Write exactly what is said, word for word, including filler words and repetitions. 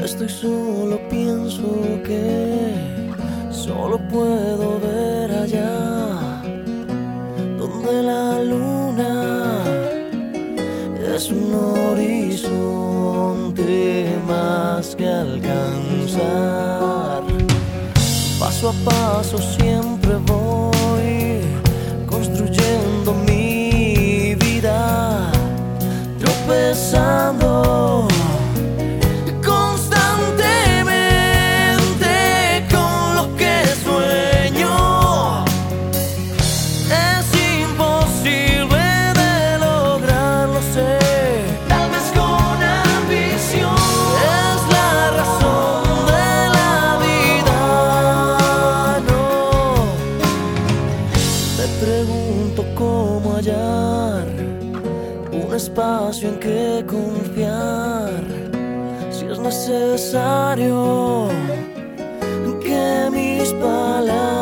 estoy solo pienso que solo puedo ver allá donde la luna es un horizonte más que alcanzar. Paso a paso siempre voy construyendo mi vida, tropezando constantemente con lo que sueño. Es imposible de lograrlo, sé. Tal vez con ambición es la razón de la vida. No, me pregunto cómo hallar un espacio en que confiar, si es necesario que mis palabras